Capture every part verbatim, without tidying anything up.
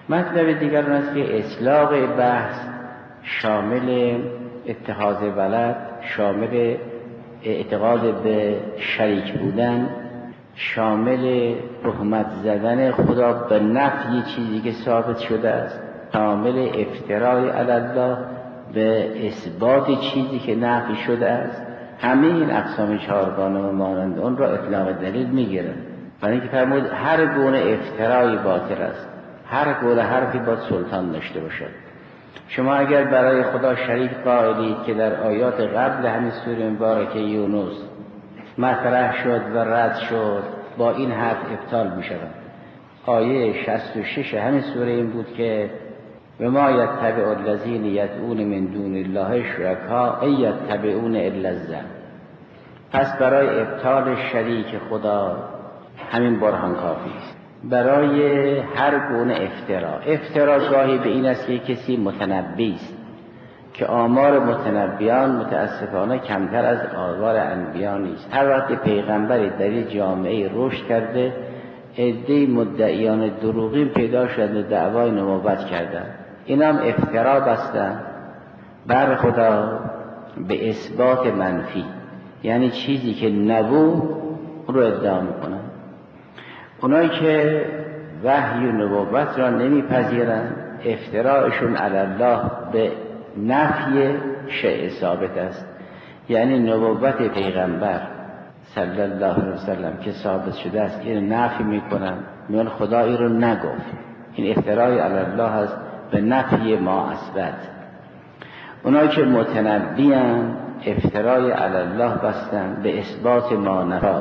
مطلب دیگر اون است که اطلاق بحث شامل اتخاذ ولد، شامل اعتقاد به شریک بودن، شامل تهمت زدن خدا به نفی چیزی که ثابت شده است، شامل افترای علی الله به اثبات چیزی که نفی شده است. همه این اقسام چهارگانه و مانند اون را اطلاق دلیل میگیرن. برای اینکه فرمود هر گونه افترای باطل است، هر گونه حرفی باید سلطان داشته باشد. شما اگر برای خدا شریک قائلید که در آیات قبل همین سوره مبارکه یونس مطرح شد و رد شد، با این حرف ابطال می شود. آیه شصت و شش همین سوره این بود که و ما یتبع الذین یدعون من دون الله شرکا ان یتبعون الا الظن. پس برای ابطال شریک خدا همین برهان کافی است. برای هر گونه افترا، افترا گاهی به این است که کسی متنبی است که آمار متنبیان متاسفانه کمتر از آمار انبیا نیست. هر وقت پیغمبری در این جامعه رشد کرده، عده‌ای مدعیان دروغین پیدا شد و دعوای نبوت کردند. این هم افترا بستن بر خدا به اثبات منفی، یعنی چیزی که نبود رو ادعا میکنن. اونایی که وحی و نبوت را نمیپذیرند، افتراءشون علی الله به نفی شیء ثابت است، یعنی نبوت پیغمبر صلی الله علیه وسلم که ثابت شده است این نفی میکنن، میگن خدا این رو نگفت. این افتراء علی الله است به نفی ما اثبت. اونایی که متنبیان افتراء علی الله بستن به اثبات ما نفی.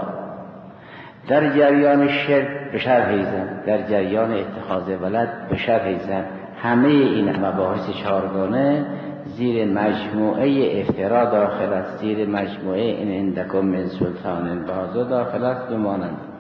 در جریان شرک به شرح زن، در جریان اتخاذ ولد به شرح زن، همه این مباحث چهارگانه زیر مجموعه افترا داخل است، زیر مجموعه این عندکم من سلطان بازو داخل است و مانند.